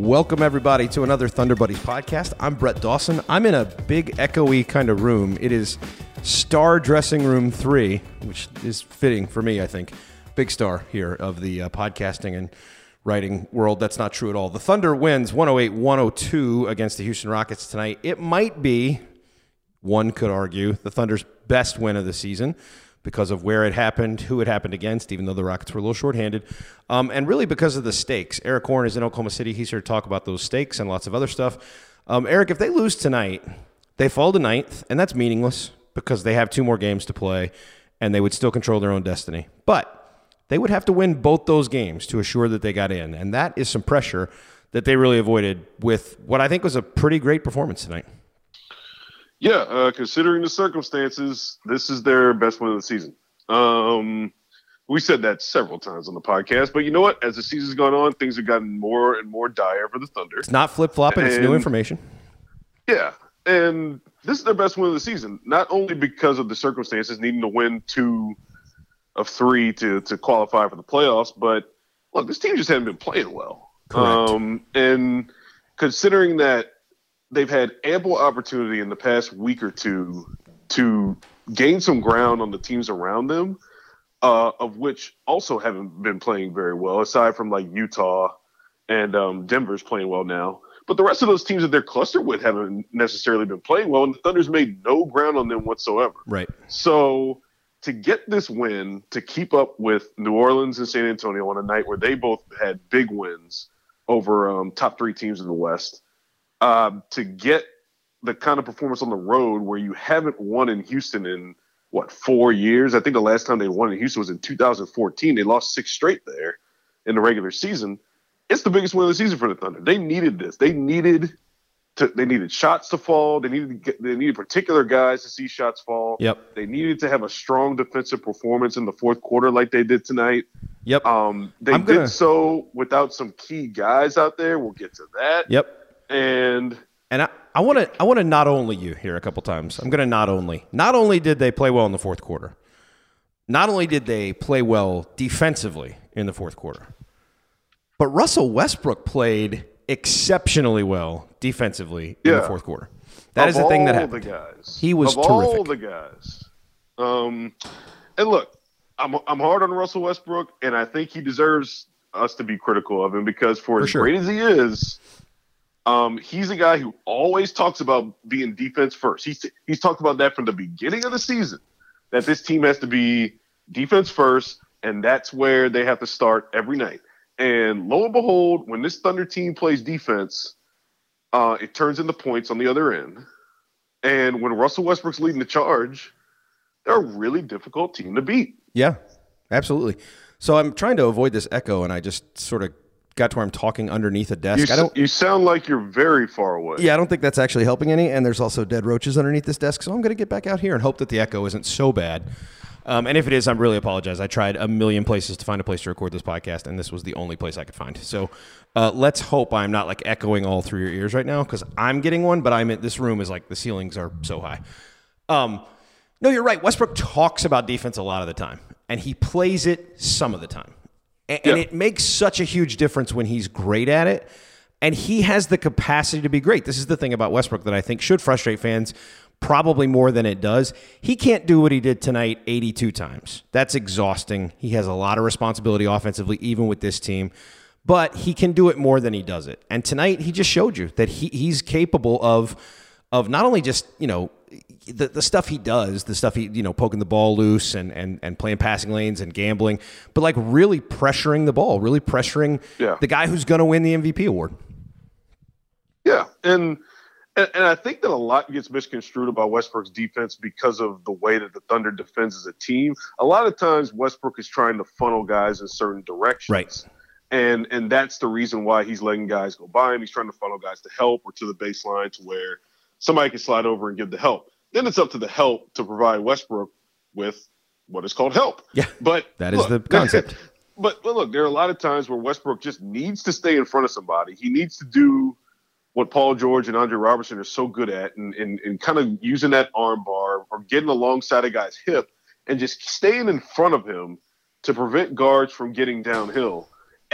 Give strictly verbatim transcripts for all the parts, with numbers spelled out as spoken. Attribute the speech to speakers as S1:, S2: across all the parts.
S1: Welcome, everybody, to another Thunder Buddies podcast. I'm Brett Dawson. I'm in a big, echoey kind of room. It is Star Dressing Room three, which is fitting for me, I think. Big star here of the uh, podcasting and writing world. That's not true at all. The Thunder wins one oh eight one oh two against the Houston Rockets tonight. It might be, one could argue, the Thunder's best win of the season because of where it happened, who it happened against, even though the Rockets were a little shorthanded, um, and really because of the stakes. Eric Horn is in Oklahoma City. He's here to talk about those stakes and lots of other stuff. Um, Eric, if they lose tonight, they fall to ninth, and that's meaningless because they have two more games to play, and they would still control their own destiny. But they would have to win both those games to assure that they got in, and that is some pressure that they really avoided with what I think was a pretty great performance tonight.
S2: Yeah, uh, considering the circumstances, this is their best win of the season. Um, we said that several times on the podcast, but you know what? As the season's gone on, things have gotten more and more dire for the Thunder.
S1: It's not flip-flopping. It's new information.
S2: Yeah, and this is their best win of the season, not only because of the circumstances, needing to win two of three to, to qualify for the playoffs, but, look, this team just hadn't been playing well.
S1: Correct.
S2: Um, and considering that they've had ample opportunity in the past week or two to gain some ground on the teams around them, uh, of which also haven't been playing very well, aside from like Utah and um, Denver's playing well now. But the rest of those teams that they're clustered with haven't necessarily been playing well, and the Thunder's made no ground on them whatsoever.
S1: Right.
S2: So to get this win, to keep up with New Orleans and San Antonio on a night where they both had big wins over um, top three teams in the West, Um, to get the kind of performance on the road where you haven't won in Houston in, what, four years? I think the last time they won in Houston was in two thousand fourteen. They lost six straight there in the regular season. It's the biggest win of the season for the Thunder. They needed this. They needed to. They needed shots to fall. They needed to get, they needed particular guys to see shots fall.
S1: Yep.
S2: They needed to have a strong defensive performance in the fourth quarter like they did tonight.
S1: Yep.
S2: Um, they
S1: I'm gonna...
S2: did so without some key guys out there. We'll get to that.
S1: Yep.
S2: And
S1: and I, I want to I want to not only you here a couple times. I'm going to not only. Not only did they play well in the fourth quarter, not only did they play well defensively in the fourth quarter, but Russell Westbrook played exceptionally well defensively in
S2: yeah.
S1: the fourth quarter. That is the thing that happened.
S2: The guys,
S1: he was
S2: of
S1: terrific.
S2: all the guys. Um, and look, I'm I'm hard on Russell Westbrook, and I think he deserves us to be critical of him because for, for as sure. great as he is, Um, he's a guy who always talks about being defense first. He's he's talked about that from the beginning of the season, that this team has to be defense first, and that's where they have to start every night. And lo and behold, when this Thunder team plays defense, uh, it turns into points on the other end. And when Russell Westbrook's leading the charge, they're a really difficult team to beat.
S1: Yeah, absolutely. So I'm trying to avoid this echo, and I just sort of got to where I'm talking underneath a desk.
S2: You,
S1: I don't.
S2: You sound like you're very far away.
S1: Yeah, I don't think that's actually helping any. And there's also dead roaches underneath this desk, so I'm going to get back out here and hope that the echo isn't so bad. Um, and if it is, I really apologize. I tried a million places to find a place to record this podcast, and this was the only place I could find. So uh, let's hope I'm not like echoing all through your ears right now, because I'm getting one. But I'm in this room is like the ceilings are so high. Um, no, you're right. Westbrook talks about defense a lot of the time, and he plays it some of the time. And yeah. it makes such a huge difference when he's great at it. And he has the capacity to be great. This is the thing about Westbrook that I think should frustrate fans probably more than it does. He can't do what he did tonight eighty-two times. That's exhausting. He has a lot of responsibility offensively, even with this team. But he can do it more than he does it. And tonight he just showed you that he, he's capable of of not only just, you know, the, the stuff he does, the stuff he, you know, poking the ball loose and, and, and playing passing lanes and gambling, but like really pressuring the ball, really pressuring
S2: yeah.
S1: the guy who's going to win the M V P award.
S2: Yeah. And, and, and I think that a lot gets misconstrued about Westbrook's defense because of the way that the Thunder defends as a team. A lot of times Westbrook is trying to funnel guys in certain directions.
S1: Right.
S2: And, and that's the reason why he's letting guys go by him. He's trying to funnel guys to help or to the baseline to where somebody can slide over and give the help. Then it's up to the help to provide Westbrook with what is called help.
S1: Yeah,
S2: but
S1: that is
S2: look,
S1: the concept.
S2: But, but look, there are a lot of times where Westbrook just needs to stay in front of somebody. He needs to do what Paul George and Andre Robertson are so good at, and, and, and kind of using that arm bar or getting alongside a guy's hip and just staying in front of him to prevent guards from getting downhill.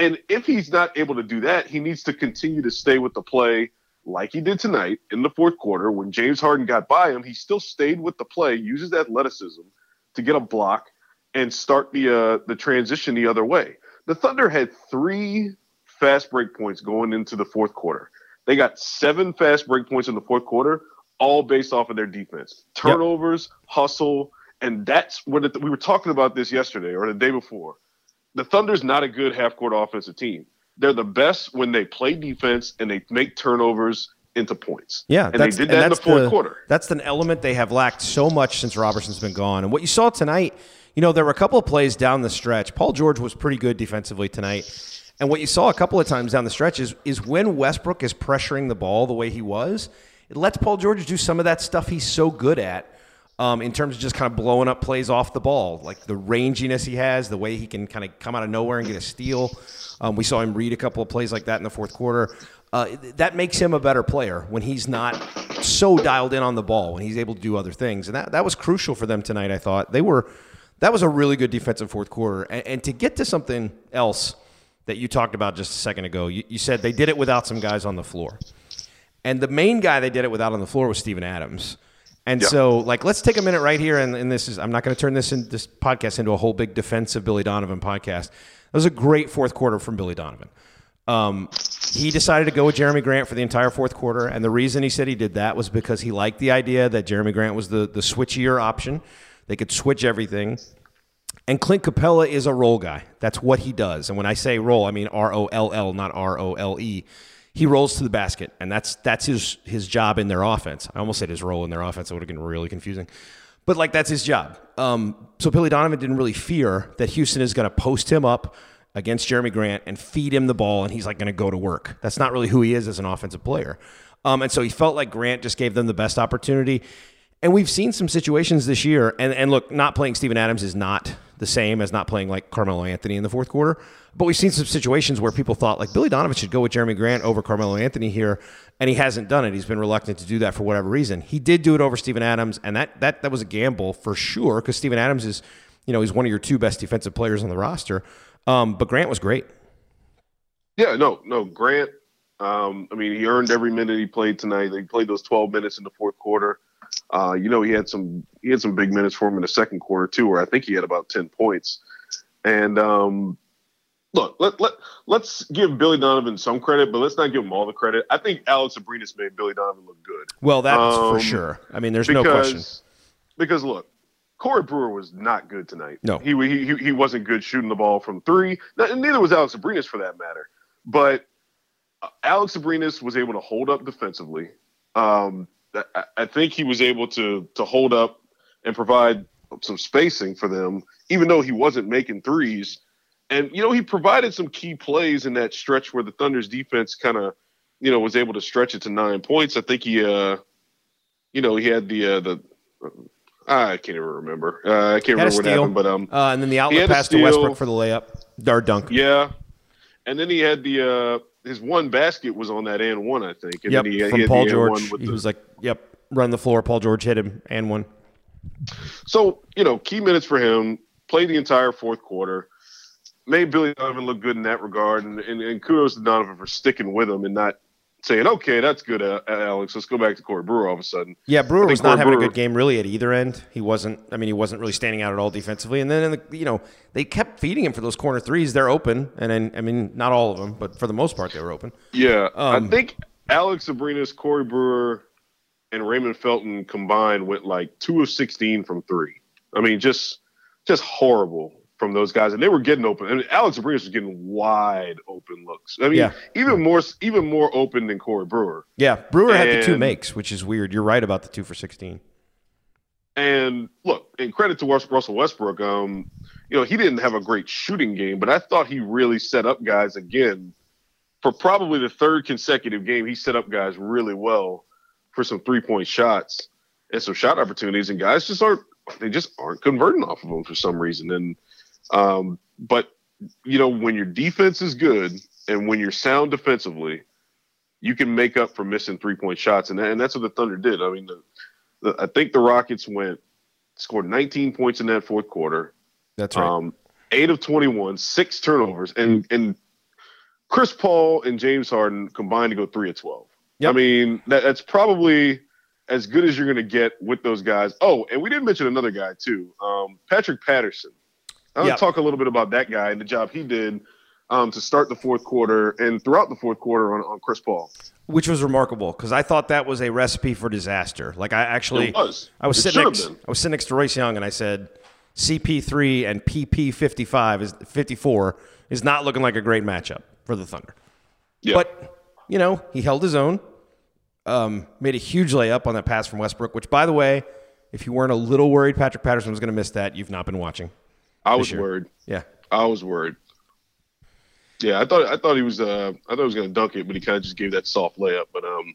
S2: And if he's not able to do that, he needs to continue to stay with the play like he did tonight in the fourth quarter. When James Harden got by him, he still stayed with the play, uses athleticism to get a block and start the uh, the transition the other way. The Thunder had three fast break points going into the fourth quarter. They got seven fast break points in the fourth quarter, all based off of their defense. Turnovers, yep. hustle, and that's what it, we were talking about this yesterday or the day before. The Thunder's not a good half-court offensive team. They're the best when they play defense and they make turnovers into points.
S1: Yeah,
S2: and they did that in the fourth
S1: the,
S2: quarter.
S1: That's an element they have lacked so much since Roberson's been gone. And what you saw tonight, you know, there were a couple of plays down the stretch. Paul George was pretty good defensively tonight. And what you saw a couple of times down the stretch is, is when Westbrook is pressuring the ball the way he was, it lets Paul George do some of that stuff he's so good at. Um, in terms of just kind of blowing up plays off the ball, like the ranginess he has, the way he can kind of come out of nowhere and get a steal. Um, we saw him read a couple of plays like that in the fourth quarter. Uh, that makes him a better player when he's not so dialed in on the ball, when he's able to do other things. And that, that was crucial for them tonight, I thought. They were that was a really good defensive fourth quarter. And, and to get to something else that you talked about just a second ago, you, you said they did it without some guys on the floor. And the main guy they did it without on the floor was Steven Adams. And yeah. so, like, let's take a minute right here, and, and this is I'm not going to turn this in, this podcast into a whole big defense of Billy Donovan podcast. It was a great fourth quarter from Billy Donovan. Um, he decided to go with Jeremy Grant for the entire fourth quarter, and the reason he said he did that was because he liked the idea that Jeremy Grant was the, the switchier option. They could switch everything. And Clint Capella is a role guy. That's what he does. And when I say role, I mean R O L L, not R O L E. He rolls to the basket, and that's that's his his job in their offense. I almost said his role in their offense. It would have been really confusing. But, like, that's his job. Um, so Billy Donovan didn't really fear that Houston is going to post him up against Jeremy Grant and feed him the ball, and he's, like, going to go to work. That's not really who he is as an offensive player. Um, and so he felt like Grant just gave them the best opportunity. And we've seen some situations this year, and, and look, not playing Steven Adams is not the same as not playing like Carmelo Anthony in the fourth quarter, but we've seen some situations where people thought like Billy Donovan should go with Jeremy Grant over Carmelo Anthony here, and he hasn't done it. He's been reluctant to do that for whatever reason. He did do it over Steven Adams, and that that that was a gamble for sure because Steven Adams is, you know, he's one of your two best defensive players on the roster, um, but Grant was great.
S2: Yeah, no, no, Grant, um, I mean, he earned every minute he played tonight. He played those twelve minutes in the fourth quarter. Uh, you know, he had some he had some big minutes for him in the second quarter too, where I think he had about ten points. And um, look, let let let's give Billy Donovan some credit, but let's not give him all the credit. I think Alex Abrines made Billy Donovan look good.
S1: Well, that's
S2: um,
S1: for sure. I mean, there's
S2: because,
S1: no question.
S2: Because look, Corey Brewer was not good tonight.
S1: No,
S2: he he he wasn't good shooting the ball from three. And neither was Alex Abrines for that matter. But Alex Abrines was able to hold up defensively. Um, I think he was able to to hold up and provide some spacing for them, even though he wasn't making threes. And, you know, he provided some key plays in that stretch where the Thunder's defense kind of, you know, was able to stretch it to nine points. I think he, uh, you know, he had the, uh, the uh, I can't even remember. Uh, I can't remember what happened, but um,
S1: uh, and then the outlet pass to Westbrook for the layup, or dunk.
S2: Yeah, and then he had the uh, his one basket was on that and one, I think. And
S1: yep,
S2: then he,
S1: from
S2: he had
S1: Paul
S2: the
S1: George.
S2: With
S1: he
S2: the,
S1: was like, "Yep, run the floor." Paul George hit him and one.
S2: So you know, key minutes for him. Played the entire fourth quarter. Made Billy Donovan look good in that regard, and, and, and kudos to Donovan for sticking with him and not saying, "Okay, that's good, uh, Alex. Let's go back to Corey Brewer." All of a sudden,
S1: yeah, Brewer was
S2: Corey
S1: not having
S2: Brewer,
S1: a good game really at either end. He wasn't. I mean, he wasn't really standing out at all defensively. And then, in the, you know, they kept feeding him for those corner threes. They're open, and then, I mean, not all of them, but for the most part, they were open.
S2: Yeah,
S1: um,
S2: I think Alex Abrines, Corey Brewer, and Raymond Felton combined went like two of sixteen from three. I mean, just just horrible from those guys, and they were getting open. I mean, Alex Abrines was getting wide open looks. I mean,
S1: yeah.
S2: even more even more open than Corey Brewer.
S1: Yeah, Brewer
S2: and,
S1: had the two makes, which is weird. You're right about the two for sixteen.
S2: And look, and credit to Russell Westbrook. Um, you know, he didn't have a great shooting game, but I thought he really set up guys again for probably the third consecutive game. He set up guys really well for some three point shots and some shot opportunities, and guys just aren't they just aren't converting off of them for some reason. And Um, but, you know, when your defense is good and when you're sound defensively, you can make up for missing three-point shots. And, and that's what the Thunder did. I mean, the, the, I think the Rockets went scored nineteen points in that fourth quarter.
S1: That's right.
S2: Um, eight of twenty-one, six turnovers. And, and Chris Paul and James Harden combined to go three of twelve.
S1: Yep.
S2: I mean, that, that's probably as good as you're going to get with those guys. Oh, and we didn't mention another guy, too, um, Patrick Patterson. I want to yep. talk a little bit about that guy and the job he did um, to start the fourth quarter and throughout the fourth quarter on, on Chris Paul.
S1: Which was remarkable because I thought that was a recipe for disaster. Like I actually,
S2: it was.
S1: I was
S2: it
S1: sitting next, I was sitting next to Royce Young and I said, C P three and P P fifty-five is fifty-four is not looking like a great matchup for the Thunder.
S2: Yeah.
S1: But you know he held his own. Um, made a huge layup on that pass from Westbrook. Which, by the way, if you weren't a little worried Patrick Patterson was going to miss that, you've not been watching.
S2: I was year. worried.
S1: Yeah,
S2: I was worried. Yeah, I thought I thought he was uh I thought he was gonna dunk it, but he kind of just gave that soft layup. But um,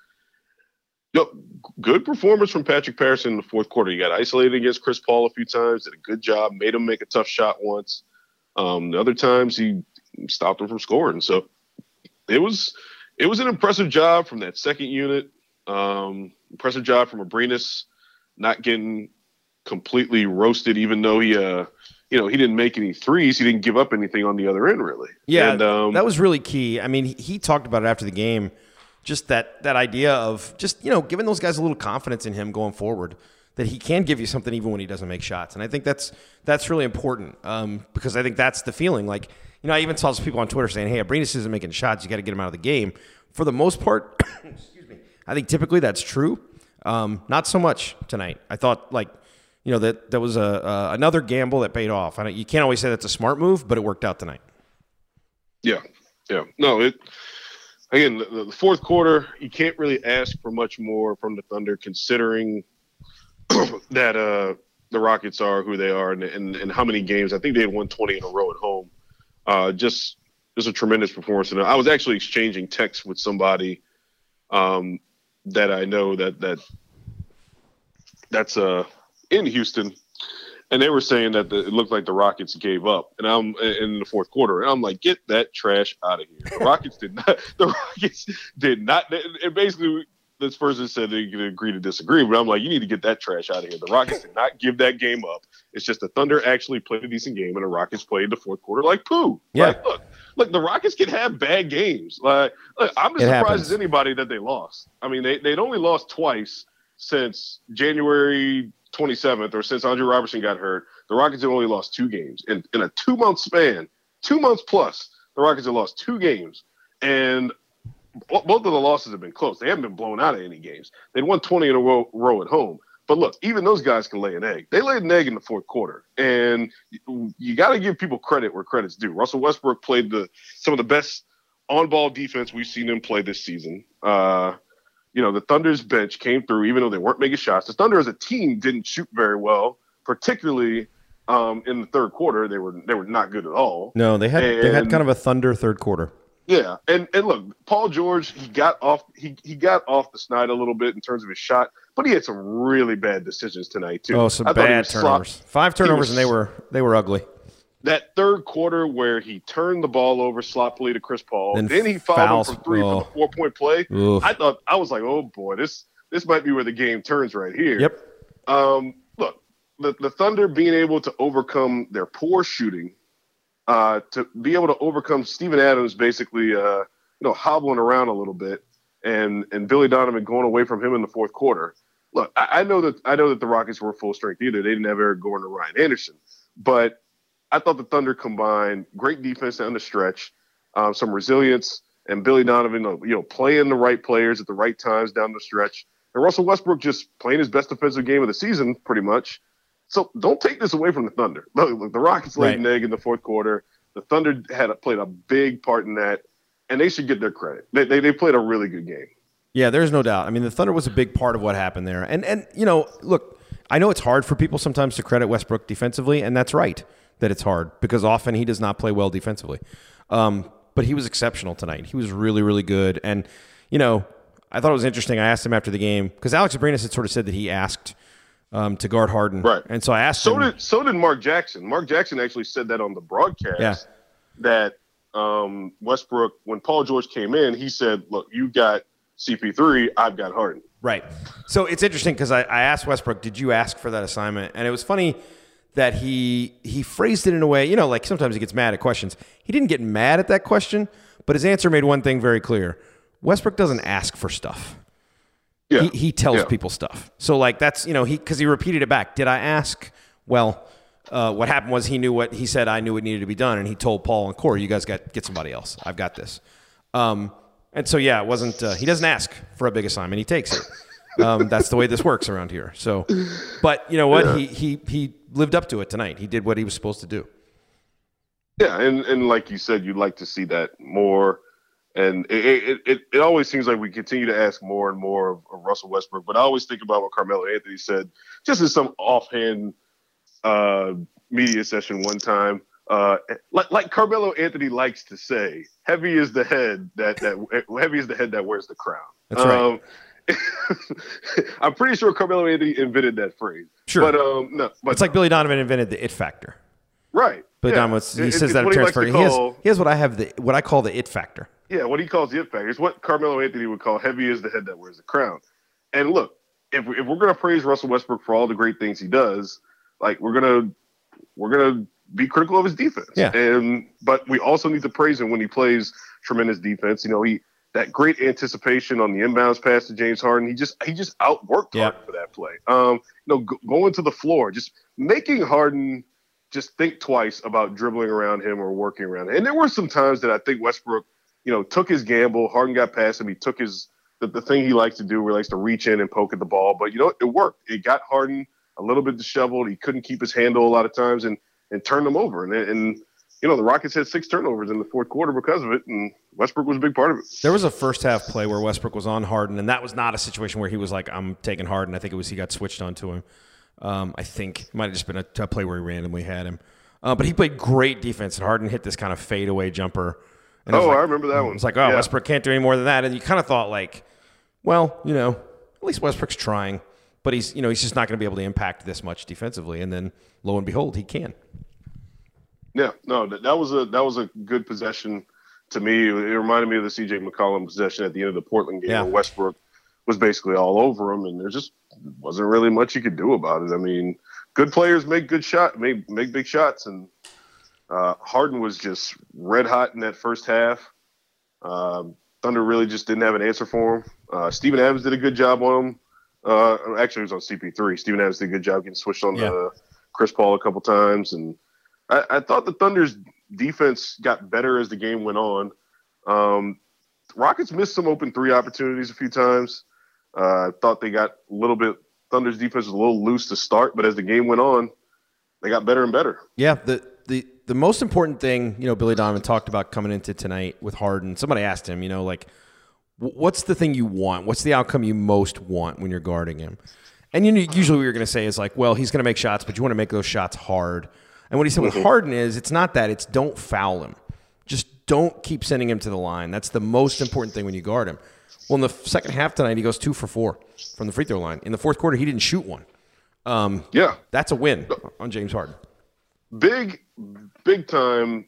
S2: yo, good performance from Patrick Patterson in the fourth quarter. He got isolated against Chris Paul a few times, did a good job, made him make a tough shot once. Um, the other times he stopped him from scoring. So it was it was an impressive job from that second unit. Um, impressive job from Abrines, not getting completely roasted, even though he uh. You know, he didn't make any threes. He didn't give up anything on the other end, really.
S1: Yeah,
S2: and, um,
S1: that was really key. I mean, he, he talked about it after the game, just that that idea of just, you know, giving those guys a little confidence in him going forward, that he can give you something even when he doesn't make shots. And I think that's that's really important um, because I think that's the feeling. Like, you know, I even saw some people on Twitter saying, hey, Abrines isn't making shots. You got to get him out of the game. For the most part, excuse me, I think typically that's true. Um, not so much tonight. I thought, like, you know, that that was a uh, another gamble that paid off. I don't, you can't always say that's a smart move, but it worked out tonight.
S2: Yeah, yeah. No, it again, the, the fourth quarter, you can't really ask for much more from the Thunder, considering that uh, the Rockets are who they are and, and and how many games. I think they had won twenty in a row at home. Uh, just just a tremendous performance. And I was actually exchanging texts with somebody um, that I know that that that's a. Uh, in Houston, and they were saying that the, it looked like the Rockets gave up, and I'm in the fourth quarter, and I'm like, get that trash out of here. The Rockets did not. The Rockets did not. And basically, this person said they could agree to disagree, but I'm like, you need to get that trash out of here. The Rockets did not give that game up. It's just the Thunder actually played a decent game, and the Rockets played the fourth quarter like poo.
S1: Yeah.
S2: Like, look, look, the Rockets can have bad games. Like, look, I'm as
S1: It
S2: surprised
S1: happens.
S2: as anybody that they lost. I mean, they they'd only lost twice since January twenty-seventh, or since Andre Robertson got hurt. The Rockets have only lost two games in, in a two-month span, two months plus. The Rockets have lost two games, and both of the losses have been close. They haven't been blown out of any games. They'd won twenty in a row, row at home. But look, even those guys can lay an egg. They laid an egg in the fourth quarter, and you, you got to give people credit where credit's due. Russell Westbrook played the some of the best on-ball defense we've seen him play this season. Uh, You know, the Thunder's bench came through, even though they weren't making shots. The Thunder as a team didn't shoot very well, particularly um, in the third quarter. They were they were not good at all.
S1: No, they had
S2: and,
S1: they had kind of a Thunder third quarter.
S2: Yeah, and and look, Paul George, he got off he he got off the snide a little bit in terms of his shot, but he had some really bad decisions tonight too.
S1: Oh, some
S2: I
S1: bad turnovers.
S2: Slop-
S1: Five turnovers,
S2: was,
S1: and they were they were ugly.
S2: That third quarter where he turned the ball over sloppily to Chris Paul,
S1: Then
S2: then he fouled
S1: fouls.
S2: him for three
S1: Oh.
S2: for the four-point play.
S1: Oof.
S2: I thought I was like, oh boy, this this might be where the game turns right here.
S1: Yep.
S2: Um, look, the the Thunder being able to overcome their poor shooting, uh, to be able to overcome Steven Adams basically, uh, you know, hobbling around a little bit, and and Billy Donovan going away from him in the fourth quarter. Look, I, I know that I know that the Rockets were full strength either. They didn't have Eric Gordon or Ryan Anderson, but I thought the Thunder combined great defense down the stretch, um, some resilience, and Billy Donovan, you know, playing the right players at the right times down the stretch, and Russell Westbrook just playing his best defensive game of the season, pretty much. So don't take this away from the Thunder. Look, look the Rockets laid
S1: Right.
S2: an egg in the fourth quarter. The Thunder had played a big part in that, and they should get their credit. They they, they played a really good game.
S1: Yeah, there's no doubt. I mean, the Thunder was a big part of what happened there. And and you know, look, I know it's hard for people sometimes to credit Westbrook defensively, and that's right that it's hard because often he does not play well defensively. Um, but he was exceptional tonight. He was really, really good. And, you know, I thought it was interesting. I asked him after the game because Alex Abrines had sort of said that he asked um, to guard Harden.
S2: Right.
S1: And so I asked
S2: So
S1: him.
S2: did so did Mark Jackson. Mark Jackson actually said that on the broadcast.
S1: Yeah.
S2: That um, Westbrook, when Paul George came in, he said, "Look, you got C P three, I've got Harden."
S1: Right. So it's interesting because I, I asked Westbrook, did you ask for that assignment? And it was funny that he he phrased it in a way, you know, like sometimes he gets mad at questions. He didn't get mad at that question, but his answer made one thing very clear. Westbrook doesn't ask for stuff.
S2: Yeah.
S1: He, he tells
S2: yeah.
S1: people stuff. So, like, that's, you know, he because he repeated it back. Did I ask? Well, uh, what happened was he knew what he said. I knew what needed to be done, and he told Paul and Corey, you guys got get somebody else. I've got this. Um, and so, yeah, it wasn't uh, – he doesn't ask for a big assignment. He takes it. Um, that's the way this works around here. So, but you know what? Yeah. He he he lived up to it tonight. He did what he was supposed to do.
S2: Yeah, and, and like you said, you'd like to see that more. And it, it it it always seems like we continue to ask more and more of, of Russell Westbrook. But I always think about what Carmelo Anthony said, just in some offhand uh, media session one time. Uh, like, like Carmelo Anthony likes to say, "Heavy is the head that that heavy is the head that wears the crown."
S1: That's right.
S2: Um, I'm pretty sure Carmelo Anthony invented that phrase.
S1: Sure,
S2: but um, no, but
S1: it's like Billy Donovan invented the it factor.
S2: Right.
S1: Billy
S2: yeah.
S1: Donovan, he
S2: it,
S1: says
S2: it,
S1: that
S2: what
S1: at
S2: he likes
S1: transfer.
S2: to
S1: He has,
S2: call,
S1: he has what I have the what I call the it factor.
S2: Yeah, what he calls the it factor is what Carmelo Anthony would call heavy is the head that wears the crown. And look, if if we're gonna praise Russell Westbrook for all the great things he does, like we're gonna we're gonna be critical of his defense.
S1: Yeah.
S2: And but we also need to praise him when he plays tremendous defense. You know, he that great anticipation on the inbounds pass to James Harden. He just he just outworked
S1: yeah.
S2: Harden for that play. Um, you know, go, going to the floor, just making Harden just think twice about dribbling around him or working around him. And there were some times that I think Westbrook, you know, took his gamble. Harden got past him. He took his the, the thing he likes to do, where he likes to reach in and poke at the ball. But you know, it worked. It got Harden a little bit disheveled. He couldn't keep his handle a lot of times, and and turned him over. And and you know, the Rockets had six turnovers in the fourth quarter because of it, and Westbrook was a big part of it.
S1: There was a first half play where Westbrook was on Harden, and that was not a situation where he was like, "I'm taking Harden." I think it was he got switched onto him. Um, I think it might have just been a, a play where he randomly had him. Uh, but he played great defense, and Harden hit this kind of fadeaway jumper. And
S2: oh,
S1: like,
S2: I remember that one.
S1: It's like, oh,
S2: yeah.
S1: Westbrook can't do any more than that. And you kind of thought, like, well, you know, at least Westbrook's trying, but he's, you know, he's just not going to be able to impact this much defensively. And then, lo and behold, he can.
S2: Yeah, no, that, that was a that was a good possession to me. It reminded me of the C J McCollum possession at the end of the Portland game,
S1: yeah.
S2: where Westbrook was basically all over him, and there just wasn't really much you could do about it. I mean, good players make good shot, make make big shots, and uh, Harden was just red hot in that first half. Um, Thunder really just didn't have an answer for him. Uh, Steven Adams did a good job on him. Uh, actually, it was on C P three. Steven Adams did a good job getting switched on yeah. to Chris Paul a couple times, and I, I thought the Thunder's defense got better as the game went on. Um, Rockets missed some open three opportunities a few times. Uh, I thought they got a little bit – Thunder's defense was a little loose to start, but as the game went on, they got better and better.
S1: Yeah, the the the most important thing, you know, Billy Donovan talked about coming into tonight with Harden. Somebody asked him, you know, like, what's the thing you want? What's the outcome you most want when you're guarding him? And you know, usually what you're going to say is like, well, he's going to make shots, but you want to make those shots hard. And what he said with Harden is, it's not that. It's don't foul him. Just don't keep sending him to the line. That's the most important thing when you guard him. Well, in the second half tonight, he goes two for four from the free throw line. In the fourth quarter, he didn't shoot one. Um,
S2: yeah.
S1: That's a win on James Harden.
S2: Big, big time,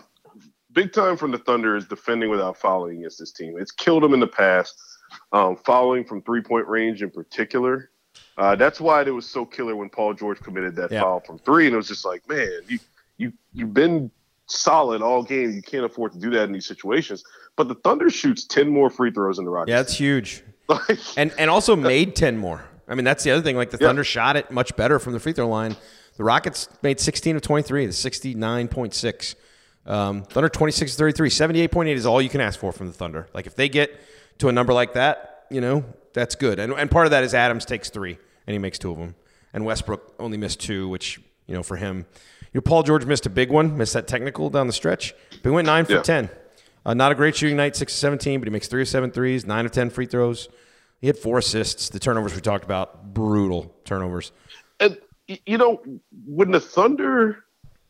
S2: big time from the Thunder is defending without fouling against this team. It's killed them in the past, um, fouling from three-point range in particular. Uh, that's why it was so killer when Paul George committed that yeah. foul from three, and it was just like, man, you you you've been solid all game. You can't afford to do that in these situations. But the Thunder shoots ten more free throws in the Rockets.
S1: Yeah, that's huge. Like, and and also made ten more. I mean, that's the other thing. Like the Thunder yeah. shot it much better from the free throw line. The Rockets made sixteen of twenty-three, the sixty-nine point six. Um, Thunder twenty-six of thirty-three, seventy-eight point eight is all you can ask for from the Thunder. Like if they get to a number like that, you know, that's good. And and part of that is Adams takes three and he makes two of them. And Westbrook only missed two, which, you know, for him, you know, Paul George missed a big one, missed that technical down the stretch. But he went nine for yeah. ten. Uh, not a great shooting night, six of seventeen, but he makes three of seven threes, nine of ten free throws. He had four assists. The turnovers we talked about, brutal turnovers.
S2: And, you know, when the Thunder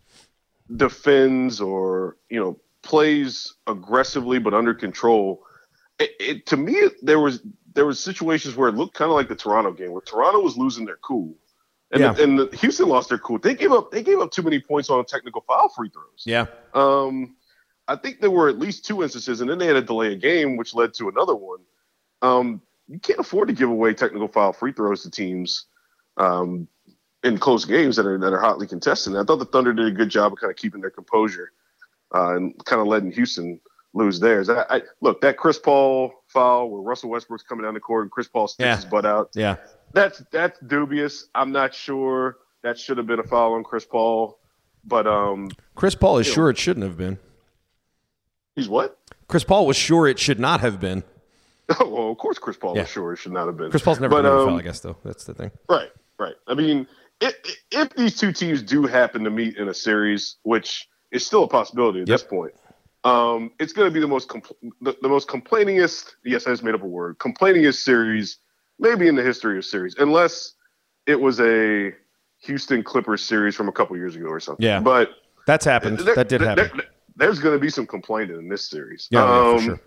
S2: defends or, you know, plays aggressively but under control, it, it, to me, there was there was situations where it looked kind of like the Toronto game, where Toronto was losing their cool. And,
S1: yeah.
S2: the, and the Houston lost their cool. They gave up they gave up too many points on technical foul free throws.
S1: Yeah.
S2: Um, I think there were at least two instances, and then they had to delay a game, which led to another one. Um, you can't afford to give away technical foul free throws to teams. Um, in close games that are that are hotly contested. And I thought the Thunder did a good job of kind of keeping their composure uh, and kind of letting Houston lose theirs. I, I, look, that Chris Paul foul where Russell Westbrook's coming down the court and Chris Paul sticks
S1: yeah.
S2: his butt out.
S1: Yeah,
S2: that's that's dubious. I'm not sure that should have been a foul on Chris Paul, but um,
S1: Chris Paul is sure
S2: know,
S1: it shouldn't have been.
S2: He's what?
S1: Chris Paul was sure it should not have been.
S2: Oh, well, of course Chris Paul
S1: yeah.
S2: was sure it should not have been.
S1: Chris Paul's never
S2: but,
S1: been
S2: um,
S1: a foul, I guess, though. That's the thing.
S2: Right, right. I mean, if, if these two teams do happen to meet in a series, which is still a possibility at yep. this point, um, it's going to be the most compl- the, the most complainingest. Yes, I just made up a word. Complainingest series, maybe in the history of series, unless it was a Houston Clippers series from a couple years ago or something.
S1: Yeah,
S2: but
S1: that's happened.
S2: There,
S1: that did
S2: there,
S1: happen.
S2: There, there's going to be some complaining in this series.
S1: Yeah,
S2: um,
S1: yeah, for sure.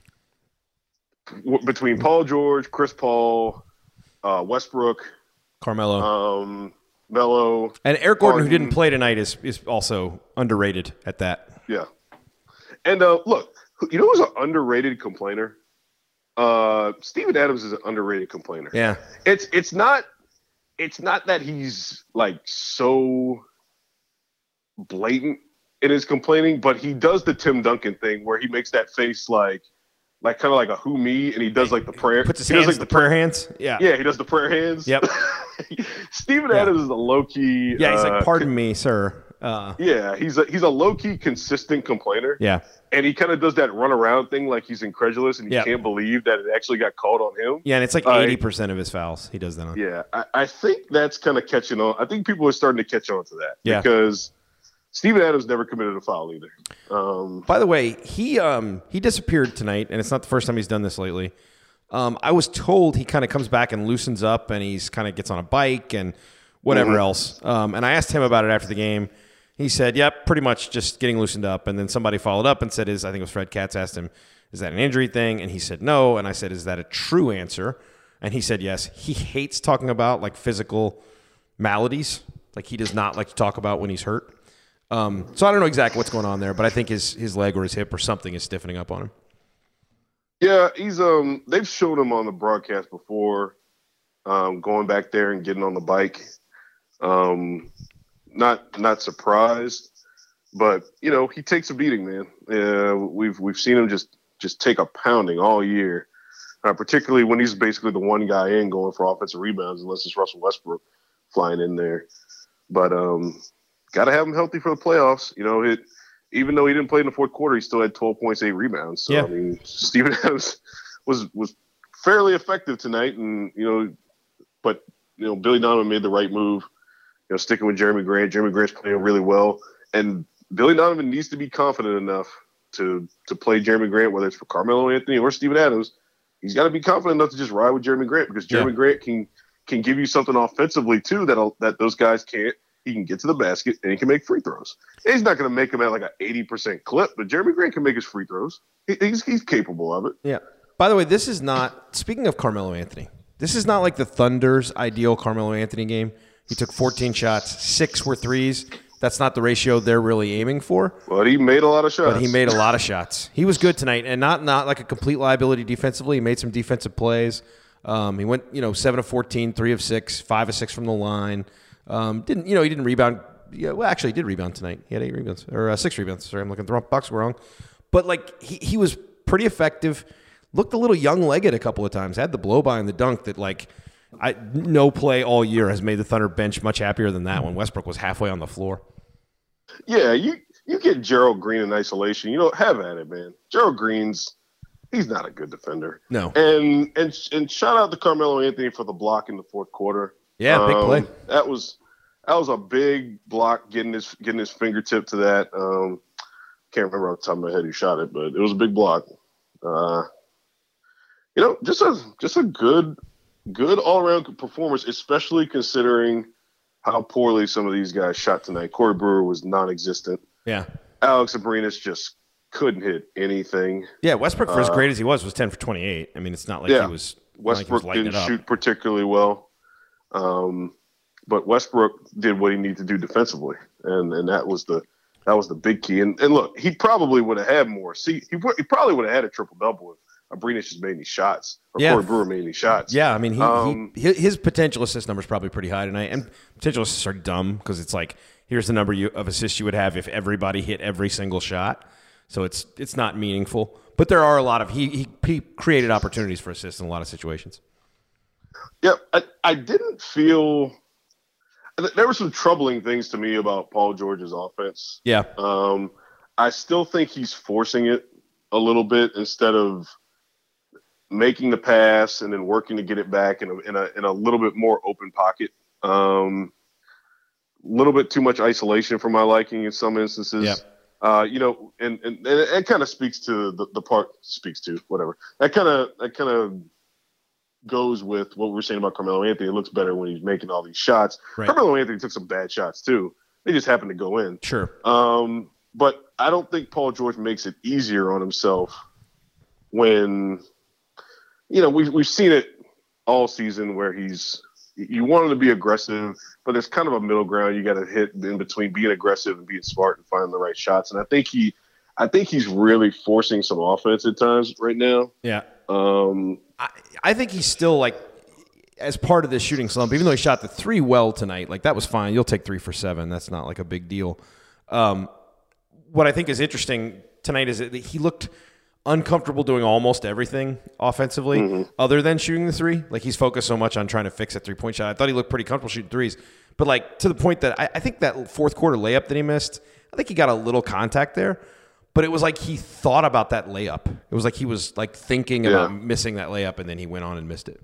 S2: Between Paul George, Chris Paul, uh, Westbrook,
S1: Carmelo,
S2: um, Melo,
S1: and Eric Gordon,
S2: Harden,
S1: who didn't play tonight, is is also underrated at that.
S2: Yeah, and uh, look, you know who's an underrated complainer? Uh, Steven Adams is an underrated complainer.
S1: Yeah,
S2: it's it's not it's not that he's like so blatant in his complaining, but he does the Tim Duncan thing where he makes that face like. Like kind of like a who me, and he does like the prayer.
S1: Puts his
S2: he
S1: hands
S2: does like
S1: the prayer hands. Yeah,
S2: yeah, he does the prayer hands.
S1: Yep.
S2: Steven
S1: yeah.
S2: Adams is a low key.
S1: Yeah, he's
S2: uh,
S1: like, pardon me, sir. Uh,
S2: yeah, he's a he's a low key consistent complainer.
S1: Yeah,
S2: and he kind of does that run around thing, like he's incredulous and he
S1: yep.
S2: can't believe that it actually got called on him.
S1: Yeah, and it's like eighty uh, percent of his fouls he does that on.
S2: Yeah, I, I think that's kind of catching on. I think people are starting to catch on to that.
S1: Yeah,
S2: because Steven Adams never committed a foul either. Um,
S1: By the way, he um, he disappeared tonight, and it's not the first time he's done this lately. Um, I was told he kind of comes back and loosens up, and he's kind of gets on a bike and whatever mm-hmm. else. Um, and I asked him about it after the game. He said, "Yep, pretty much just getting loosened up." And then somebody followed up and said, "Is I think it was Fred Katz asked him, is that an injury thing?" And he said, "No." And I said, "Is that a true answer?" And he said, "Yes." He hates talking about like physical maladies, like he does not like to talk about when he's hurt. Um, so I don't know exactly what's going on there, but I think his his leg or his hip or something is stiffening up on him.
S2: Yeah, he's um. They've shown him on the broadcast before, um, going back there and getting on the bike. Um, not not surprised, but you know he takes a beating, man. Uh, we've we've seen him just just take a pounding all year, uh, particularly when he's basically the one guy in going for offensive rebounds, unless it's Russell Westbrook flying in there. But um. Got to have him healthy for the playoffs. You know, it, even though he didn't play in the fourth quarter, he still had twelve points, eight rebounds. So,
S1: yeah.
S2: I mean, Steven Adams was was fairly effective tonight. And, you know, but, you know, Billy Donovan made the right move, you know, sticking with Jeremy Grant. Jeremy Grant's playing really well. And Billy Donovan needs to be confident enough to to play Jeremy Grant, whether it's for Carmelo Anthony or Steven Adams. He's got to be confident enough to just ride with Jeremy Grant because Jeremy yeah. Grant can can give you something offensively, too, that that those guys can't. He can get to the basket, and he can make free throws. He's not going to make them at like an eighty percent clip, but Jeremy Grant can make his free throws. He, he's he's capable of it.
S1: Yeah. By the way, this is not – speaking of Carmelo Anthony, this is not like the Thunder's ideal Carmelo Anthony game. He took fourteen shots. Six were threes. That's not the ratio they're really aiming for.
S2: But he made a lot of shots.
S1: But he made a lot of shots. He was good tonight, and not, not like a complete liability defensively. He made some defensive plays. Um, he went, you know, seven of fourteen, three of six, five of six from the line. Um, didn't you know he didn't rebound? Yeah, well, actually, he did rebound tonight. He had eight rebounds or uh, six rebounds. Sorry, I'm looking at the wrong box wrong. But like he he was pretty effective. Looked a little young-legged a couple of times. Had the blow by and the dunk that like I no play all year has made the Thunder bench much happier than that one. Westbrook was halfway on the floor.
S2: Yeah, you you get Gerald Green in isolation. You know, have at it, man. Gerald Green's he's not a good defender.
S1: No.
S2: And and and shout out to Carmelo Anthony for the block in the fourth quarter.
S1: Yeah, big play.
S2: Um, that was that was a big block, getting his getting his fingertip to that. Um, can't remember off the top of my head who shot it, but it was a big block. Uh, you know, just a just a good good all around performance, especially considering how poorly some of these guys shot tonight. Corey Brewer was non-existent.
S1: Yeah,
S2: Alex Abrinas just couldn't hit anything.
S1: Yeah, Westbrook, for as
S2: uh,
S1: great as he was, was ten for twenty-eight. I mean, it's not like
S2: yeah,
S1: he was.
S2: Westbrook
S1: like he was
S2: didn't shoot particularly well. Um, but Westbrook did what he needed to do defensively, and and that was the that was the big key. And and look, he probably would have had more. See, he, he probably would have had a triple double if Abrines has made any shots or
S1: yeah.
S2: Corey Brewer made any shots.
S1: Yeah, I mean, he,
S2: um,
S1: he his potential assist number is probably pretty high tonight, and potential assists are dumb because it's like here's the number you, of assists you would have if everybody hit every single shot. So it's it's not meaningful, but there are a lot of he he, he created opportunities for assists in a lot of situations.
S2: Yeah, I, I didn't feel there were some troubling things to me about Paul George's offense.
S1: Yeah,
S2: um, I still think he's forcing it a little bit instead of making the pass and then working to get it back in a in a, in a little bit more open pocket. A um, little bit too much isolation for my liking in some instances.
S1: Yeah.
S2: Uh, you know, and, and, and it kind of speaks to the, the part speaks to whatever that kind of that kind of goes with what we were saying about Carmelo Anthony. It looks better when he's making all these shots. Right. Carmelo Anthony took some bad shots too. They just happened to go in.
S1: Sure.
S2: Um, but I don't think Paul George makes it easier on himself when, you know, we've we've seen it all season where he's you want him to be aggressive, but there's kind of a middle ground you got to hit in between being aggressive and being smart and finding the right shots. And I think he, I think he's really forcing some offense at times right now.
S1: Yeah.
S2: Um,
S1: I, I think he's still like, as part of this shooting slump, even though he shot the three well tonight, like that was fine. You'll take three for seven. That's not like a big deal. Um, what I think is interesting tonight is that he looked uncomfortable doing almost everything offensively mm-hmm. other than shooting the three. Like he's focused so much on trying to fix that three-point shot. I thought he looked pretty comfortable shooting threes. But like to the point that I, I think that fourth quarter layup that he missed, I think he got a little contact there. But it was like he thought about that layup. It was like he was like thinking yeah. about missing that layup, and then he went on and missed it.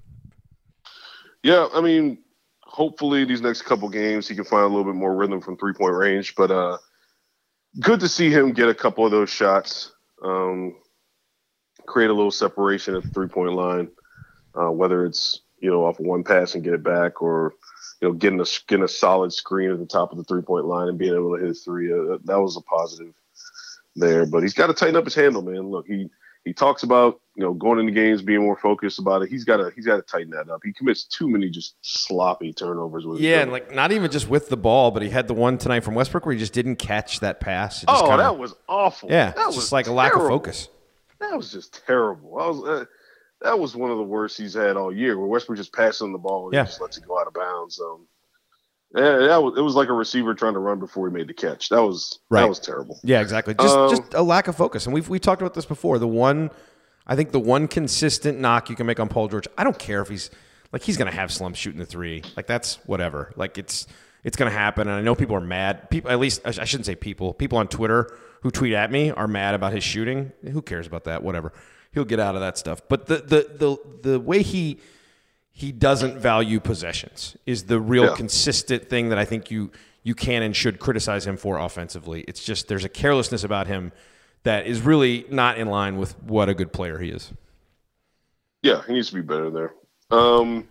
S2: Yeah, I mean, hopefully these next couple games he can find a little bit more rhythm from three-point range. But uh, good to see him get a couple of those shots. Um, create a little separation at the three-point line, uh, whether it's, you know, off of one pass and get it back or, you know, getting a, getting a solid screen at the top of the three-point line and being able to hit a three. Uh, that was a positive there. But he's got to tighten up his handle, man. Look, he he talks about, you know, going into games, being more focused about it. He's got to he's got to tighten that up. He commits too many just sloppy turnovers with
S1: Yeah, and like not even just with the ball, but he had the one tonight from Westbrook where he just didn't catch that pass. It just
S2: oh,
S1: kinda,
S2: that was awful.
S1: Yeah,
S2: that
S1: was
S2: was
S1: just like a lack
S2: terrible.
S1: of focus.
S2: That was just terrible. I was uh, that was one of the worst he's had all year, where Westbrook just passing the ball and
S1: yeah.
S2: he just lets it go out of bounds. Um, yeah, that was it was like a receiver trying to run before he made the catch. That was
S1: right.
S2: that was terrible.
S1: Yeah, exactly. Just
S2: um,
S1: just a lack of focus. And we've we talked about this before. The one I think the one consistent knock you can make on Paul George, I don't care if he's like he's gonna have slumps shooting the three. Like that's whatever. Like it's it's gonna happen. And I know people are mad. People at least I shouldn't say people. People on Twitter who tweet at me are mad about his shooting. Who cares about that? Whatever. He'll get out of that stuff. But the the the the way he he doesn't value possessions is the real
S2: yeah.
S1: consistent thing that I think you you can and should criticize him for offensively. It's just there's a carelessness about him that is really not in line with what a good player he is.
S2: Yeah, he needs to be better there. Um,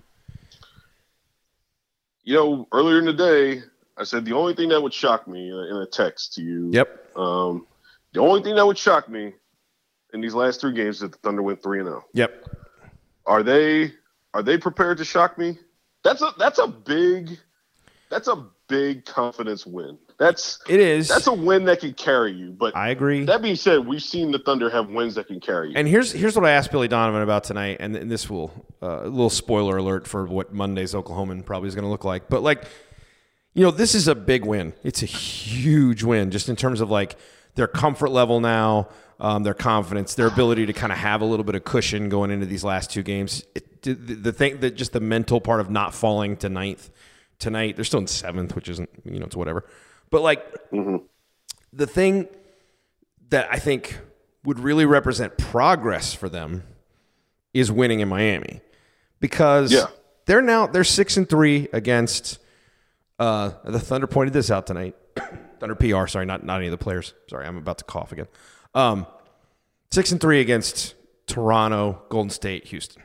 S2: you know, earlier in the day, I said the only thing that would shock me in a, in a text to you.
S1: Yep.
S2: Um, the only thing that would shock me in these last three games is that the Thunder went three and zero.
S1: Yep.
S2: Are they are they prepared to shock me? That's a that's a big that's a big confidence win. That's
S1: it is.
S2: That's a win that can carry you. But
S1: I agree.
S2: That being said, we've seen the Thunder have wins that can carry you.
S1: And here's here's what I asked Billy Donovan about tonight, and this will uh, a little spoiler alert for what Monday's Oklahoman probably is going to look like. But like, you know, this is a big win. It's a huge win, just in terms of like their comfort level now, um, their confidence, their ability to kind of have a little bit of cushion going into these last two games. It, the, the thing that just the mental part of not falling to ninth tonight. They're still in seventh, which isn't, you know, it's whatever. But like
S2: mm-hmm.
S1: the thing that I think would really represent progress for them is winning in Miami, because
S2: yeah.
S1: they're now they're six and three against uh, the Thunder. Pointed this out tonight. Thunder P R, sorry, not not any of the players. Sorry, I'm about to cough again. Um, six and three against Toronto, Golden State, Houston.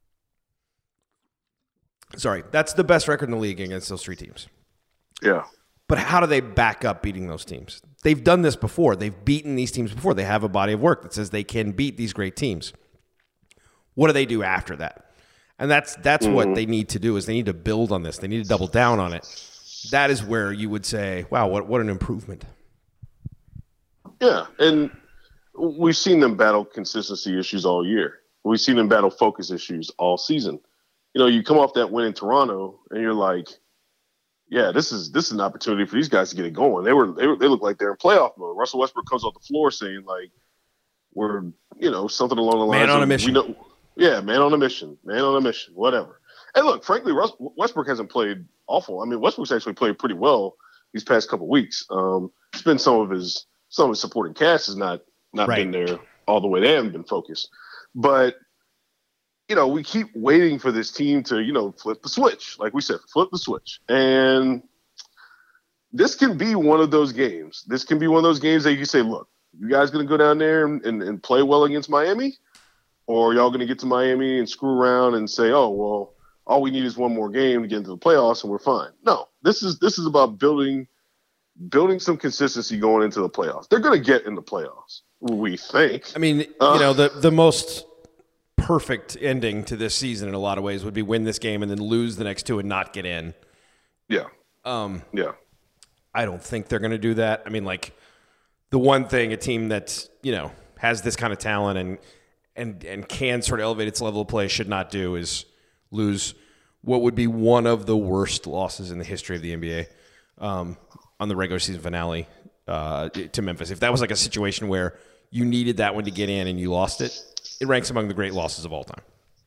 S1: Sorry, that's the best record in the league against those three teams.
S2: Yeah.
S1: But how do they back up beating those teams? They've done this before. They've beaten these teams before. They have a body of work that says they can beat these great teams. What do they do after that? And that's that's mm-hmm. what they need to do, is they need to build on this. They need to double down on it. That is where you would say, wow, what what an improvement.
S2: Yeah, and we've seen them battle consistency issues all year. We've seen them battle focus issues all season. You know, you come off that win in Toronto, and you're like, yeah, this is this is an opportunity for these guys to get it going. They were they were, they look like they're in playoff mode. Russell Westbrook comes off the floor saying like, we're you know something along the lines
S1: man on
S2: of,
S1: a mission.
S2: We know, yeah, man on a mission, man on a mission, whatever. And look, frankly, Russ, Westbrook hasn't played awful. I mean, Westbrook's actually played pretty well these past couple weeks. Um, it's been some of his some of his supporting cast has not not
S1: right.
S2: been there all the way. They haven't been focused, but. You know, we keep waiting for this team to, you know, flip the switch. Like we said, flip the switch. And this can be one of those games. This can be one of those games that you can say, look, you guys going to go down there and, and, and play well against Miami? Or y'all going to get to Miami and screw around and say, oh, well, all we need is one more game to get into the playoffs and we're fine. No, this is this is about building building some consistency going into the playoffs. They're going to get in the playoffs, we think.
S1: I mean, uh, you know, the the most – perfect ending to this season in a lot of ways would be win this game and then lose the next two and not get in.
S2: Yeah.
S1: Um,
S2: yeah.
S1: I don't think they're going to do that. I mean, like the one thing a team that's, you know, has this kind of talent and, and, and can sort of elevate its level of play should not do is lose what would be one of the worst losses in the history of the N B A um, on the regular season finale uh, to Memphis. If that was like a situation where you needed that one to get in and you lost it, it ranks among the great losses of all time.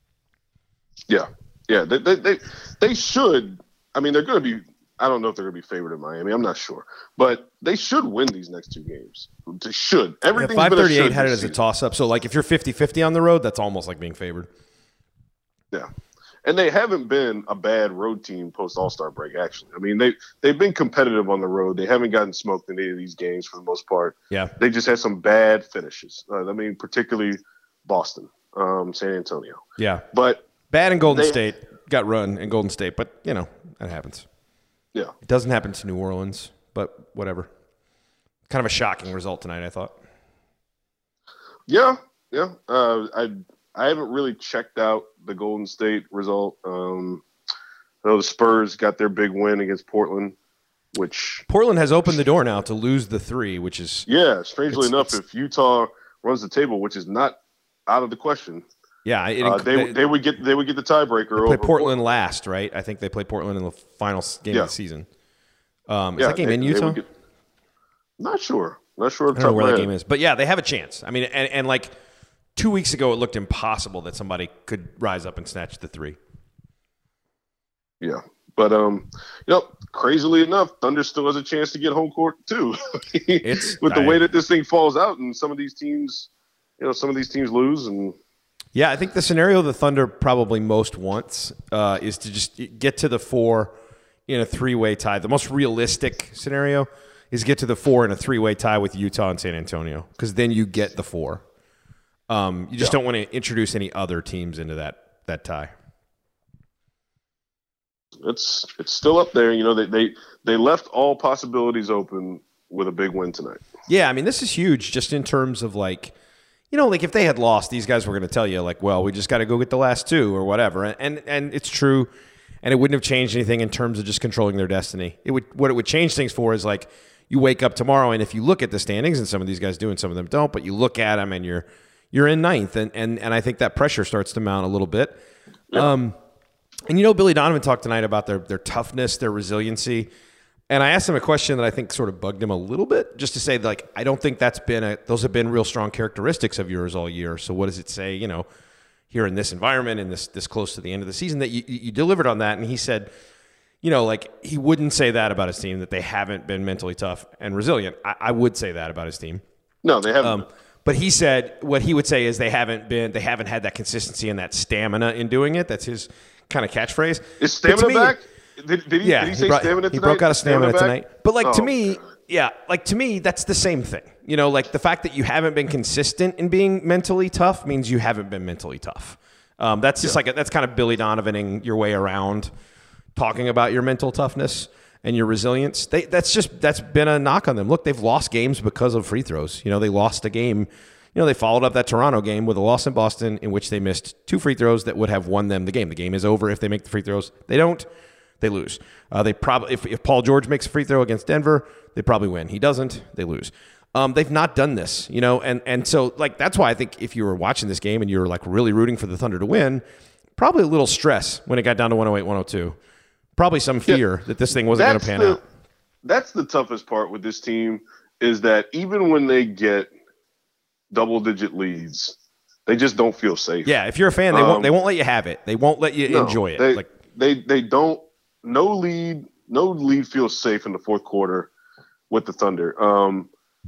S2: Yeah, yeah, they they they, they should. I mean, they're going to be. I don't know if they're going to be favored in Miami. I'm not sure, but they should win these next two games. They should. Everything.
S1: Yeah, five thirty-eight had it as a toss-up. So, like, if you're fifty-fifty on the road, that's almost like being favored.
S2: Yeah, and they haven't been a bad road team post All-Star break. Actually, I mean they they've been competitive on the road. They haven't gotten smoked in any of these games for the most part.
S1: Yeah,
S2: they just had some bad finishes. Uh, I mean, particularly Boston, um, San Antonio.
S1: Yeah,
S2: but
S1: bad in Golden
S2: they,
S1: State. Got run in Golden State, but you know that happens.
S2: Yeah,
S1: it doesn't happen to New Orleans, but whatever. Kind of a shocking result tonight, I thought.
S2: Yeah, yeah. Uh, I I haven't really checked out the Golden State result. Um, I know the Spurs got their big win against Portland, which
S1: Portland has opened the door now to lose the three, which is
S2: yeah. Strangely
S1: it's,
S2: enough,
S1: it's,
S2: if Utah runs the table, which is not out of the question.
S1: Yeah, it,
S2: uh, they, they they would get they would get the tiebreaker. They
S1: play
S2: over
S1: Portland,
S2: Portland
S1: last, right? I think they play Portland in the final game
S2: yeah.
S1: of the season. Um, is
S2: yeah,
S1: that game
S2: they,
S1: in Utah?
S2: Get, not sure. Not sure.
S1: I don't know where that game is, but yeah, they have a chance. I mean, and, and like two weeks ago, it looked impossible that somebody could rise up and snatch the three.
S2: Yeah, but um, you know, crazily enough, Thunder still has a chance to get home court too.
S1: It's
S2: with the
S1: I,
S2: way that this thing falls out, and some of these teams, you know, some of these teams lose, and
S1: yeah, I think the scenario the Thunder probably most wants uh, is to just get to the four in a three-way tie. The most realistic scenario is get to the four in a three-way tie with Utah and San Antonio, because then you get the four. Um, you just yeah. don't want to introduce any other teams into that that tie.
S2: It's it's still up there. You know, they they they left all possibilities open with a big win tonight.
S1: Yeah, I mean, this is huge just in terms of like, you know, like if they had lost, these guys were going to tell you like, well, we just got to go get the last two or whatever. And, and and it's true. And it wouldn't have changed anything in terms of just controlling their destiny. It would what it would change things for is like you wake up tomorrow and if you look at the standings, and some of these guys do and some of them don't, but you look at them and you're you're in ninth. And and, and I think that pressure starts to mount a little bit. Yeah. Um, and you know, Billy Donovan talked tonight about their their toughness, their resiliency. And I asked him a question that I think sort of bugged him a little bit, just to say, like, I don't think that's been a, those have been real strong characteristics of yours all year. So what does it say, you know, here in this environment and this this close to the end of the season that you, you delivered on that? And he said, you know, like, he wouldn't say that about his team, that they haven't been mentally tough and resilient. I, I would say that about his team.
S2: No, they haven't.
S1: Um, but he said what he would say is they haven't been, they haven't had that consistency and that stamina in doing it. That's his kind of catchphrase.
S2: Is stamina me, back? Did, did, he,
S1: yeah,
S2: did he say
S1: he brought,
S2: stamina
S1: he
S2: tonight?
S1: broke out of stamina,
S2: stamina
S1: tonight. But like
S2: oh,
S1: to me,
S2: God.
S1: yeah, like to me, that's the same thing. You know, like the fact that you haven't been consistent in being mentally tough means you haven't been mentally tough. Um, that's just yeah. like a, that's kind of Billy Donovaning your way around talking about your mental toughness and your resilience. They that's just that's been a knock on them. Look, they've lost games because of free throws. You know, they lost a game. You know, they followed up that Toronto game with a loss in Boston in which they missed two free throws that would have won them the game. The game is over if they make the free throws. They don't. They lose. Uh, they probably if, if Paul George makes a free throw against Denver, they probably win. He doesn't. They lose. Um, they've not done this, you know, and and so like that's why I think if you were watching this game and you were like really rooting for the Thunder to win, probably a little stress when it got down to one oh eight, one oh two. Probably some fear yeah, that this thing wasn't going to pan
S2: the,
S1: out.
S2: That's the toughest part with this team is that even when they get double-digit leads, they just don't feel safe.
S1: Yeah, if you're a fan, they um, won't they won't let you have it. They won't let you no, enjoy it.
S2: They,
S1: like
S2: they they don't. No lead. No lead feels safe in the fourth quarter with the Thunder. Um,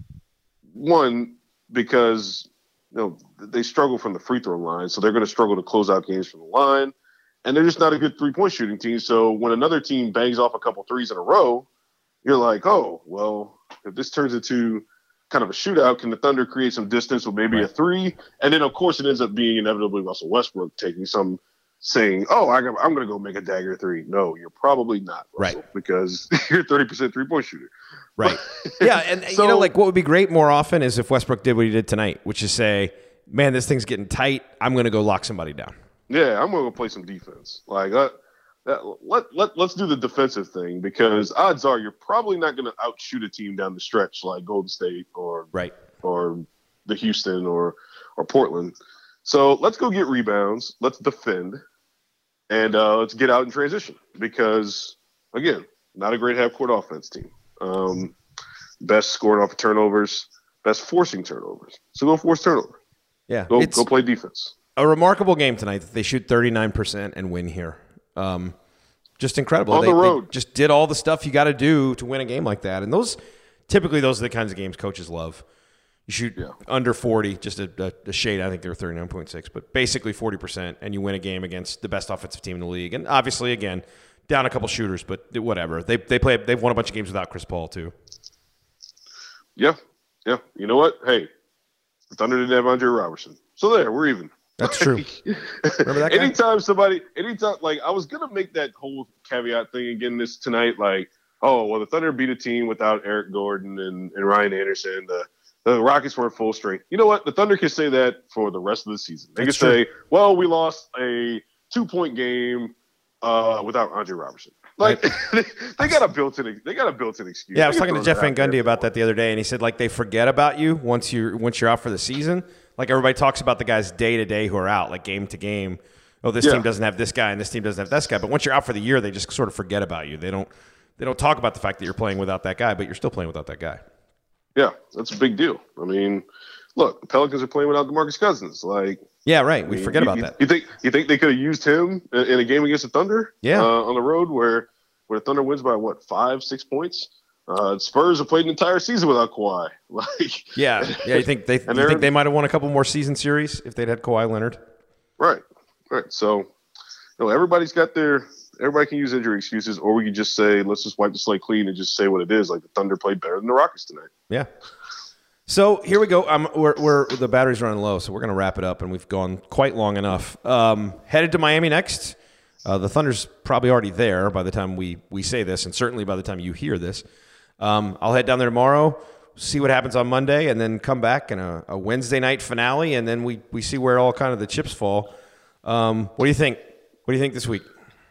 S2: one because you know they struggle from the free throw line, so they're going to struggle to close out games from the line, and they're just not a good three point shooting team. So when another team bangs off a couple threes in a row, you're like, oh well, if this turns into kind of a shootout, can the Thunder create some distance with maybe right. a three? And then of course it ends up being inevitably Russell Westbrook taking some. Saying, oh, I, I'm going to go make a dagger three. No, you're probably not, Russell,
S1: right?
S2: Because you're a thirty percent three-point shooter.
S1: Right. Yeah, and so, you know, like what would be great more often is if Westbrook did what he did tonight, which is say, man, this thing's getting tight. I'm going to go lock somebody down.
S2: Yeah, I'm going to go play some defense. Like, uh, that, let, let, let's do the defensive thing because odds are you're probably not going to outshoot a team down the stretch like Golden State or
S1: right.
S2: or the Houston or or Portland. So let's go get rebounds. Let's defend. And uh, let's get out in transition because, again, not a great half-court offense team. Um, best scoring off of turnovers, best forcing turnovers. So go force turnover.
S1: Yeah,
S2: go go play defense.
S1: A remarkable game tonight that they shoot thirty-nine percent and win here. Um, just incredible.
S2: On
S1: they,
S2: the road,
S1: they just did all the stuff you got to do to win a game like that. And those typically those are the kinds of games coaches love. You shoot yeah. under forty, just a, a, a shade. I think they were thirty-nine point six, but basically forty percent, and you win a game against the best offensive team in the league. And obviously, again, down a couple shooters, but whatever. They they play. They've won a bunch of games without Chris Paul too.
S2: Yeah, yeah. You know what? Hey, the Thunder didn't have Andre Robertson, so there, we're even.
S1: That's true. Remember that guy?
S2: Anytime somebody, anytime, like I was gonna make that whole caveat thing again this tonight, like, oh well, the Thunder beat a team without Eric Gordon and, and Ryan Anderson. The The Rockets weren't full strength. You know what? The Thunder can say that for the rest of the season. They That's can true. say, well, we lost a two-point game uh, without Andre Robertson. Like right. they got a built-in they got a built-in excuse.
S1: Yeah, I was talking to Jeff Van Gundy about that the other day, and he said like they forget about you once you're once you're out for the season. Like everybody talks about the guys day to day who are out, like game to game. Oh, this yeah. team doesn't have this guy, and this team doesn't have this guy. But once you're out for the year, they just sort of forget about you. They don't they don't talk about the fact that you're playing without that guy, but you're still playing without that guy.
S2: Yeah, that's a big deal. I mean, look, the Pelicans are playing without DeMarcus Cousins. Like,
S1: yeah, right. We
S2: I mean,
S1: forget
S2: you,
S1: about that.
S2: You think you think they could have used him in, in a game against the Thunder?
S1: Yeah,
S2: uh, on the road where where the Thunder wins by what five, six points. Uh, Spurs have played an entire season without Kawhi. Like,
S1: yeah, yeah. You think they you think they might have won a couple more season series if they'd had Kawhi Leonard?
S2: Right, right. So, you know, everybody's got their. Everybody can use injury excuses, or we can just say, let's just wipe the slate clean and just say what it is. Like the Thunder played better than the Rockets tonight.
S1: Yeah. So here we go. Um, we're, we're the battery's running low, so we're going to wrap it up, and we've gone quite long enough. Um, headed to Miami next. Uh, the Thunder's probably already there by the time we we say this, and certainly by the time you hear this. Um, I'll head down there tomorrow, see what happens on Monday, and then come back in a, a Wednesday night finale, and then we we see where all kind of the chips fall. Um, what do you think? What do you think this week?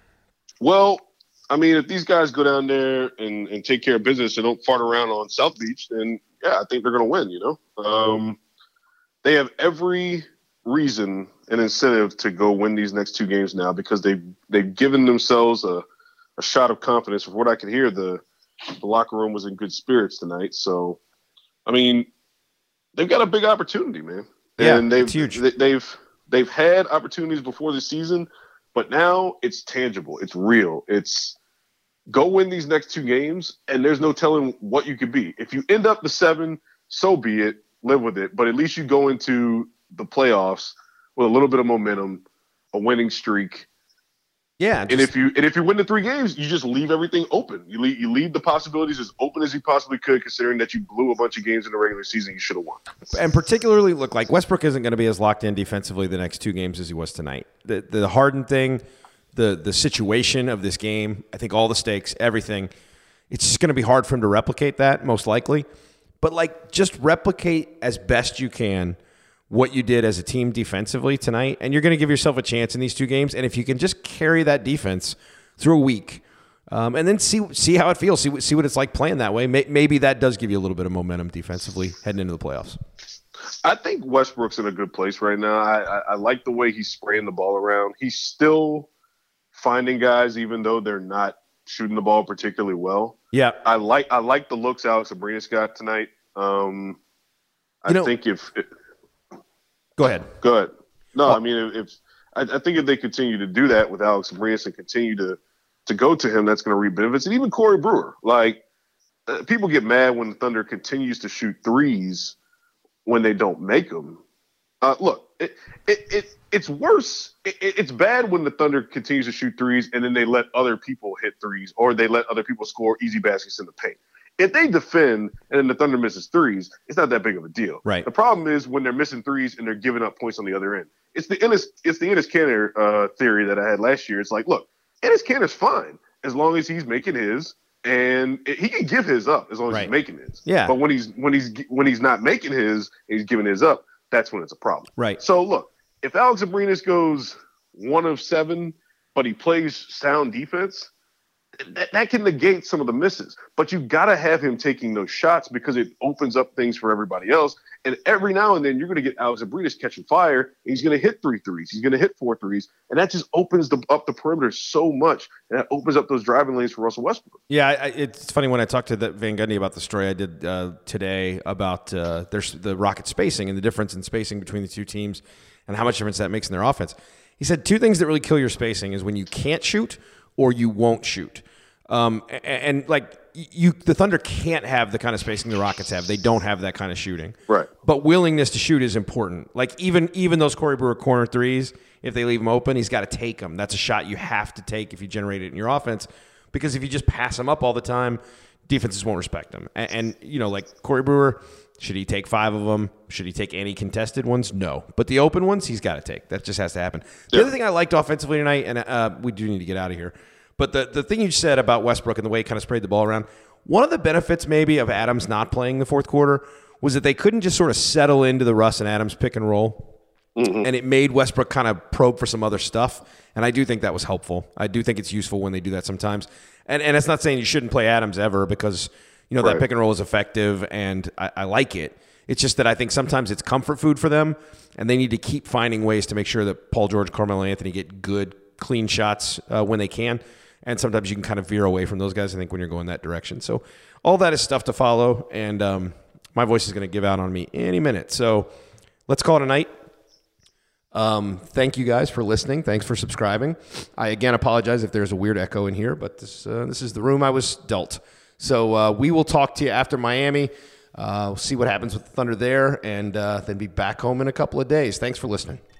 S2: Well, I mean, if these guys go down there and, and take care of business and don't fart around on South Beach, then, yeah, I think they're going to win, you know. Um, they have every reason and incentive to go win these next two games now because they've, they've given themselves a, a shot of confidence. From what I could hear, the, the locker room was in good spirits tonight. So, I mean, they've got a big opportunity, man.
S1: Yeah,
S2: and they've,
S1: it's huge.
S2: They, they've, they've had opportunities before the season. But now it's tangible. It's real. It's go win these next two games, and there's no telling what you could be. If you end up the seven, so be it. Live with it. But at least you go into the playoffs with a little bit of momentum, a winning streak.
S1: Yeah.
S2: Just, and if you and if you win the three games, you just leave everything open. You leave you leave the possibilities as open as you possibly could, considering that you blew a bunch of games in the regular season you should have won.
S1: And particularly, look, like Westbrook isn't going to be as locked in defensively the next two games as he was tonight. The the Harden thing, the the situation of this game, I think all the stakes, everything, it's just going to be hard for him to replicate that, most likely. But like, just replicate as best you can what you did as a team defensively tonight, and you're going to give yourself a chance in these two games. And if you can just carry that defense through a week, Um, and then see see how it feels, see, see what it's like playing that way. Maybe that does give you a little bit of momentum defensively heading into the playoffs.
S2: I think Westbrook's in a good place right now. I, I, I like the way he's spraying the ball around. He's still finding guys, even though they're not shooting the ball particularly well.
S1: Yeah,
S2: I like I like the looks Alex Abrines got tonight. Um, I
S1: you know,
S2: think if it,
S1: go ahead,
S2: go ahead. No,
S1: oh.
S2: I mean if, if I, I think if they continue to do that with Alex Abrines and continue to to go to him, that's going to reap benefits. And even Corey Brewer, like uh, people get mad when the Thunder continues to shoot threes when they don't make them. Uh, look, it, it, it, it's worse. It, it's bad when the Thunder continues to shoot threes and then they let other people hit threes or they let other people score easy baskets in the paint. If they defend and then the Thunder misses threes, it's not that big of a deal.
S1: Right.
S2: The problem is when they're missing threes and they're giving up points on the other end. It's the Enes, it's the Enes Kanter uh, theory that I had last year. It's like, look, Enes Kanter's fine as long as he's making his. And he can give his up as long as
S1: right.
S2: he's making his.
S1: Yeah.
S2: But when he's when he's when he's not making his, and he's giving his up. That's when it's a problem.
S1: Right.
S2: So look, if Alex Abrines goes one of seven, but he plays sound defense, that, that can negate some of the misses. But you've got to have him taking those shots because it opens up things for everybody else. And every now and then you're going to get Alex Abrines catching fire. And he's going to hit three threes. He's going to hit four threes. And that just opens the, up the perimeter so much. And that opens up those driving lanes for Russell Westbrook.
S1: Yeah, I, it's funny when I talked to the Van Gundy about the story I did uh, today about uh, there's the Rocket spacing and the difference in spacing between the two teams and how much difference that makes in their offense. He said two things that really kill your spacing is when you can't shoot or you won't shoot. Um, and, and like you, the Thunder can't have the kind of spacing the Rockets have. They don't have that kind of shooting.
S2: Right.
S1: But willingness to shoot is important. Like even even those Corey Brewer corner threes, if they leave him open, he's got to take them. That's a shot you have to take if you generate it in your offense. Because if you just pass them up all the time, defenses won't respect them. And, and you know, like Corey Brewer, should he take five of them? Should he take any contested ones? No. But the open ones, he's got to take. That just has to happen. The
S2: yeah.
S1: other thing I liked offensively tonight, and uh, we do need to get out of here, but the, the thing you said about Westbrook and the way he kind of sprayed the ball around, one of the benefits maybe of Adams not playing the fourth quarter was that they couldn't just sort of settle into the Russ and Adams pick and roll. Mm-hmm. And it made Westbrook kind of probe for some other stuff. And I do think that was helpful. I do think it's useful when they do that sometimes. And and it's not saying you shouldn't play Adams ever because, you know,
S2: right.
S1: that pick and roll is effective and I, I like it. It's just that I think sometimes it's comfort food for them and they need to keep finding ways to make sure that Paul George, Carmelo Anthony get good, clean shots uh, when they can. And sometimes you can kind of veer away from those guys, I think, when you're going that direction. So all that is stuff to follow. And um, my voice is going to give out on me any minute. So let's call it a night. Um, thank you guys for listening. Thanks for subscribing. I, again, apologize if there's a weird echo in here, but this uh, this is the room I was dealt. So uh, we will talk to you after Miami. Uh, we'll see what happens with the Thunder there, and uh, then be back home in a couple of days. Thanks for listening.